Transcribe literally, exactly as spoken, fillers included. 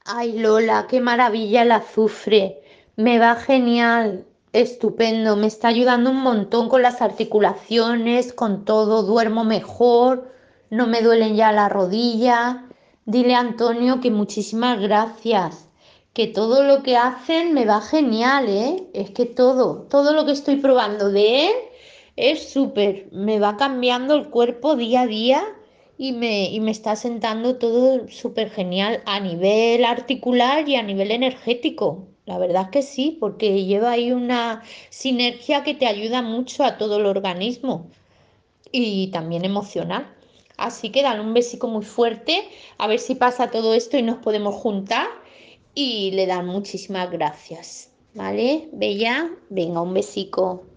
Ay, Lola, qué maravilla el azufre. Me va genial, estupendo. Me está ayudando un montón con las articulaciones, con todo. Duermo mejor, no me duelen ya las rodillas. Dile a Antonio que muchísimas gracias, que todo lo que hacen me va genial, ¿eh? Es que todo, todo lo que estoy probando de él es súper. Me va cambiando el cuerpo día a día y me, y me está sentando todo súper genial a nivel articular y a nivel energético. La verdad es que sí, porque lleva ahí una sinergia que te ayuda mucho a todo el organismo y también emocional. Así que dale un besico muy fuerte, a ver si pasa todo esto y nos podemos juntar y le dan muchísimas gracias. ¿Vale? Bella, venga, un besico.